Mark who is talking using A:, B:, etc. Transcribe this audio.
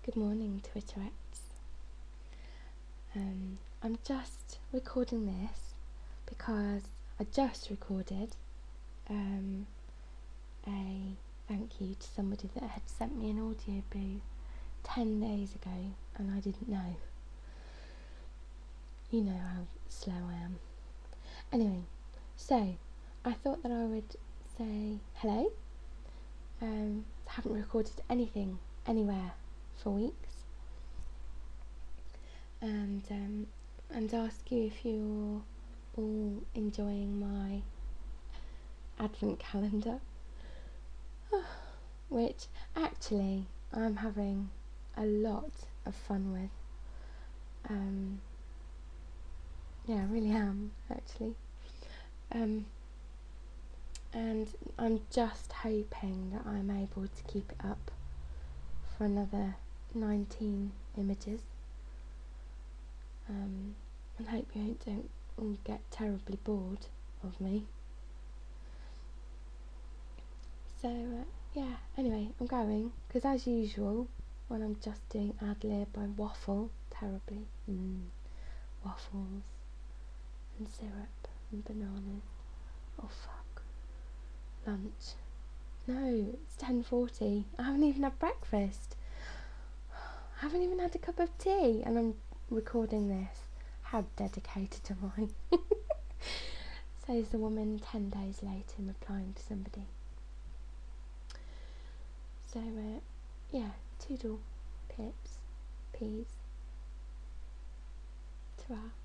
A: Good morning, Twitterettes. I'm just recording this because I just recorded a thank you to somebody that had sent me an audio boo 10 days ago and I didn't know. You know how slow I am. Anyway, so I thought that I would say hello. Haven't recorded anything anywhere for weeks. And ask you if you're all enjoying my advent calendar, which actually I'm having a lot of fun with. Yeah, I really am actually. And I'm just hoping that I'm able to keep it up for another 19 images. And hope you don't all get terribly bored of me. So yeah, anyway, I'm going, because as usual, when I'm just doing ad-lib, I waffle terribly. Waffles and syrup and bananas. Oh fuck. Lunch. No, it's 10:40. I haven't even had breakfast. I haven't even had a cup of tea, and I'm recording this. How dedicated am I? Says the woman 10 days later, replying to somebody. So, yeah, toodle, pips, peas, ta-ra.